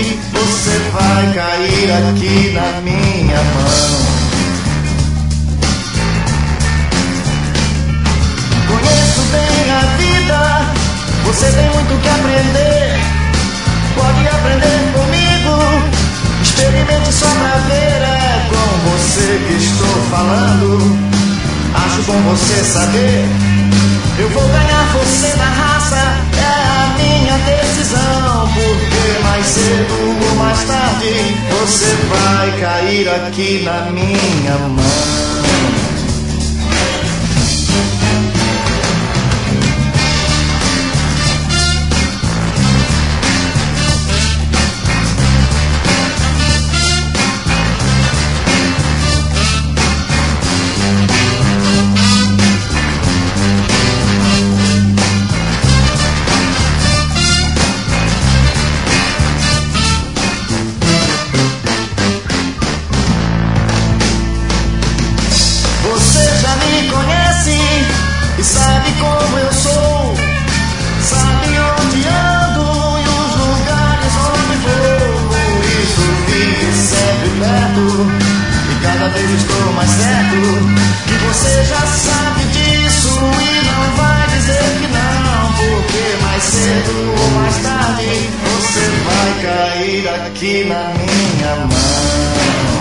tarde você vai cair aqui na minha mão. Conheço bem a vida, você tem muito que aprender. Pode aprender comigo, experimente só pra ver. É com você que estou falando, acho bom você saber. Eu vou ganhar você na raça, é a minha decisão. Porque mais cedo ou mais tarde você vai cair aqui na minha mão. Sabe como eu sou, sabe onde ando e os lugares onde vou. Por isso fique sempre perto e cada vez estou mais certo que você já sabe disso e não vai dizer que não. Porque mais cedo ou mais tarde você vai cair aqui na minha mão.